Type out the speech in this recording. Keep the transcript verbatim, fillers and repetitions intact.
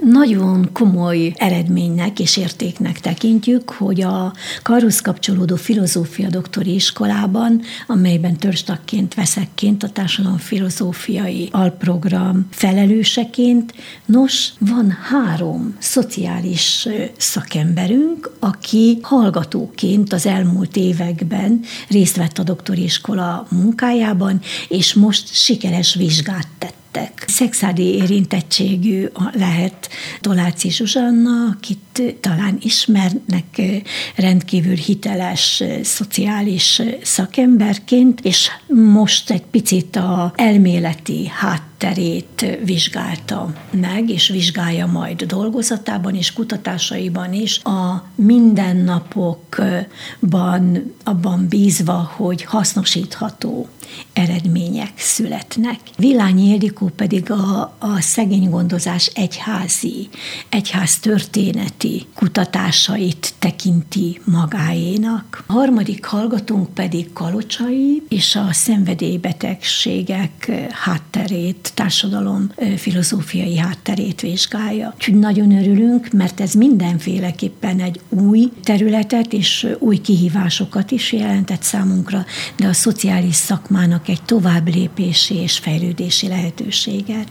nagyon komoly eredménynek és értéknek tekintjük, hogy a karhoz kapcsolódó filozófia doktori iskolában, amelyben törzstagként veszek kint a társadalomfilozófiai alprogram felelőseként, nos, van három szociális szakemberünk, aki hallgatóként az elmúlt években részt vett a doktori iskola munkájában, és most sikeres vizsgát tett. Szexádi érintettségű lehet Toláci Zsuzsanna, akit talán ismernek rendkívül hiteles szociális szakemberként, és most egy picit a elméleti hátterét vizsgálta meg, és vizsgálja majd dolgozatában és kutatásaiban is a mindennapokban abban bízva, hogy hasznosítható eredmények születnek. Villányi Ildikó pedig a, a szegénygondozás egyházi, egyház történeti kutatásait tekinti magáénak. A harmadik hallgatónk pedig Kalocsai, és a szenvedélybetegségek hátterét, társadalom filozófiai hátterét vizsgálja. Úgyhogy nagyon örülünk, mert ez mindenféleképpen egy új területet és új kihívásokat is jelentett számunkra, de a szociális szakmának egy tovább lépési és fejlődési lehetőséget.